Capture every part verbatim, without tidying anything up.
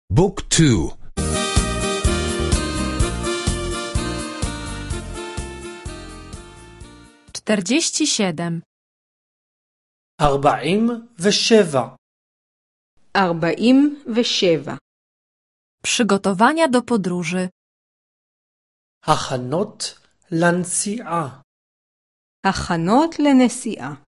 بوك تو. czterdzieści siedem. أربعين وسبعة. أربعين وسبعة. Przygotowania do podróży. הכנות לנסיעה. הכנות לנסיעה.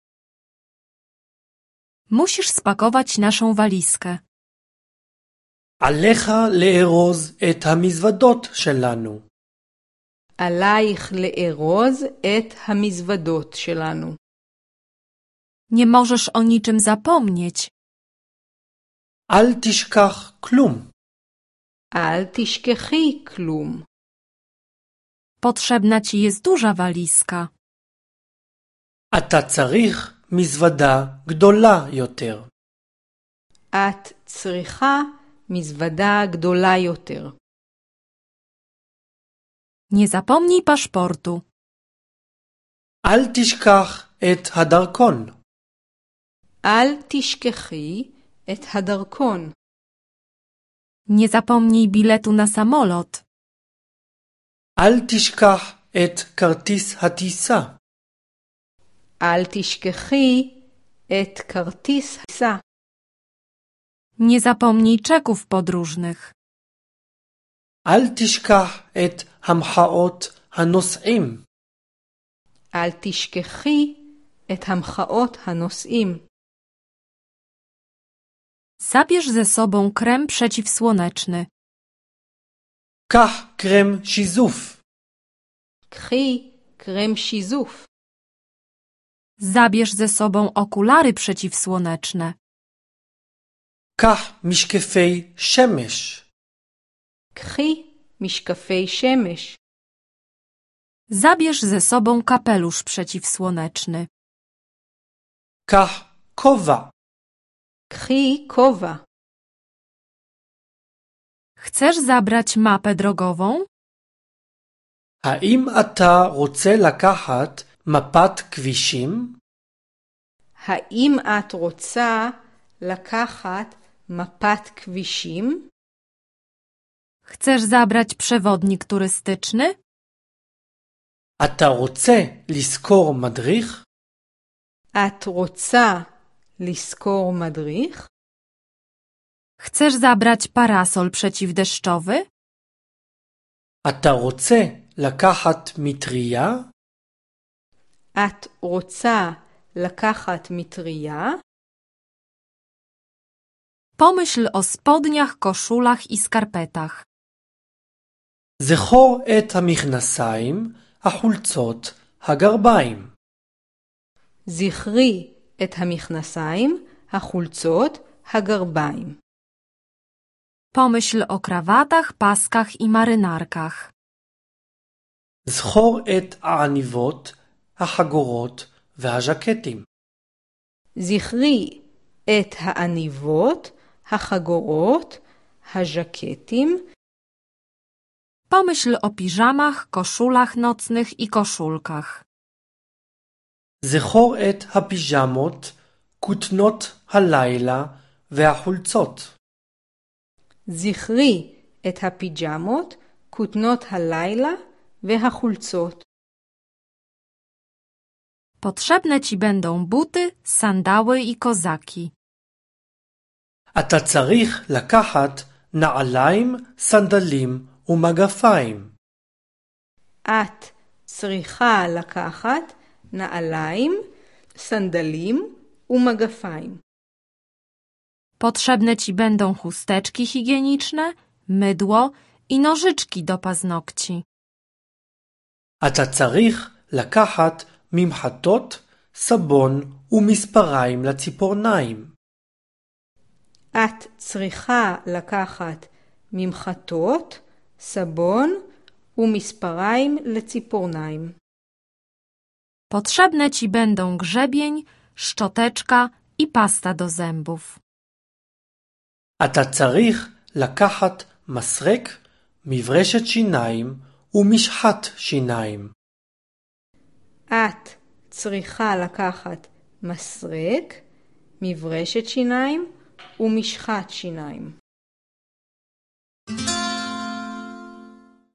Musisz spakować naszą walizkę. עליך לארוז את המזוודות שלנו. עלייך לארוז את המזוודות שלנו. Nie możesz o niczym zapomnieć. אל תשכח כלום. אל תשכחי כלום. Potrzebna ci jest duża walizka. אתה צריך מזוודה גדולה יותר. את צריכה מזוודה גדולה יותר. Nie zapomnij paszportu. אל תשכח את הדרכון. אל תשכחי את הדרכון. Nie zapomnij biletu na samolot. אל תשכח את כרטיס הטיסה. אל תשכחי את כרטיס הטיסה. Nie zapomnij czeków podróżnych. אל תשכח את המחאות הנוסעים. אל תשכחי את המחאות הנוסעים. Zabierz ze sobą krem przeciwsłoneczny. קח קרם שיזוף. קחי קרם שיזוף. Zabierz ze sobą okulary przeciwsłoneczne. קח משקפי שמש. קחי משקפי שמש. Zabierz ze sobą kapelusz przeciwsłoneczny. קח כובע. קחי כובע. Chcesz zabrać mapę drogową? האם אתה רוצה לקחת מפת כבישים? האם את רוצה לקחת מפת כבישים? Chcesz zabrać przewodnik turystyczny? אתה רוצה לזכור מדריך? את רוצה לזכור מדריך? Chcesz zabrać parasol przeciwdeszczowy? אתה רוצה לקחת מטריה? את רוצה לקחת מטריה? Pomyśl o spodniach, koszulach i skarpetach. זכור את המכנסיים, החולצות, הגרביים. זכרי את המכנסיים, החולצות, הגרביים. Pomyśl o krawatach, paskach i marynarkach. זכור את העניבות, החגורות והז'קטים. זכרי את העניבות, החגורות, הז'קטים. Pomyśl o piżamach, koszulach nocnych i koszulkach. זכור את הפיג'מות, כותנות הלילה והחולצות. זכרי את הפיג'מות, כותנות הלילה והחולצות. Potrzebne ci będą buty, sandały i kozaki. אתה צריך לקחת נעליים, סנדלים ומגפיים. את צריכה לקחת נעליים, סנדלים ומגפיים. Potrzebne ci będą chusteczki higieniczne, mydło i nożyczki do paznokci. אתה צריך לקחת ממחטות, סבון ומספריים לציפורניים. את צריכה לקחת ממחטות, סבון ומספריים לציפורניים. Potrzebne ci będą grzebień, szczoteczka i pasta do zębów. אתה צריך לקחת מסרק, מברשת שיניים ומשחת שיניים. את צריכה לקחת מסרק, מברשת שיניים ומשחת שיניים.